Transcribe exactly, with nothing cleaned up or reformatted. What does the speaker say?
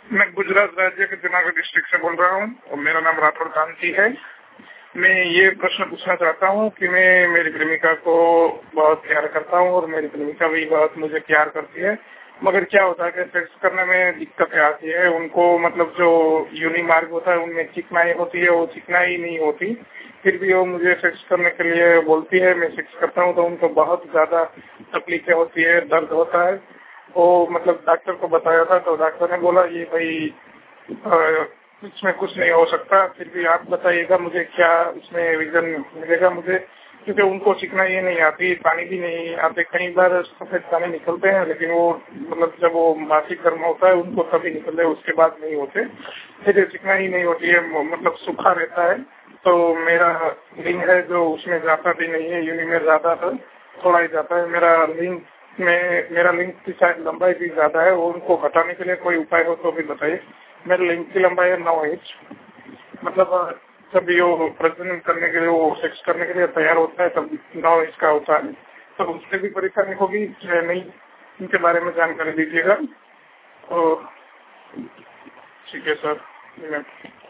मैं गुजरात राज्य के जूनागढ़ डिस्ट्रिक्ट से बोल रहा हूँ और मेरा नाम राठौड़ कांति है। मैं ये प्रश्न पूछना चाहता हूँ कि मैं मेरी प्रेमिका को बहुत प्यार करता हूँ और मेरी प्रेमिका भी बहुत मुझे प्यार करती है, मगर क्या होता है कि सेक्स करने में दिक्कतें आती है। उनको मतलब जो यूनि मार्ग होता है उनमें चिकनाई होती है, वो चिकनाई नहीं होती, फिर भी वो मुझे सेक्स करने के लिए बोलती है। मैं सेक्स करता हूँ तो उनको बहुत ज्यादा तकलीफें होती है, दर्द होता है। वो मतलब डॉक्टर को बताया था तो डॉक्टर ने बोला ये भाई इसमें कुछ नहीं हो सकता, फिर भी आप बताइएगा मुझे क्या इसमें रीजन मिलेगा मुझे, क्योंकि उनको चिकनाई ये नहीं आती, पानी भी नहीं आते। कई बार सफेद पानी निकलते हैं लेकिन वो मतलब जब वो मासिक धर्म होता है उनको तभी निकलते हैं, उसके बाद नहीं होते। फिर चिकनाई नहीं होती है, मतलब सूखा रहता है। तो मेरा लिंग है जो उसमें जाता भी नहीं है, यूनि में ज्यादा है, थोड़ा ही जाता है। मेरा लिंग में मेरा लिंग की शायद लंबाई भी ज्यादा है, वो उनको घटाने के लिए कोई उपाय हो तो भी बताइए। मेरे लिंग की लंबाई है नौ इंच, मतलब जब वो प्रजनन करने के लिए वो सेक्स करने के लिए तैयार होता है तब नौ इंच का होता है। तो उससे भी परेशानी होगी या नहीं, इनके बारे में जानकारी दीजिएगा। और ठीक है सर।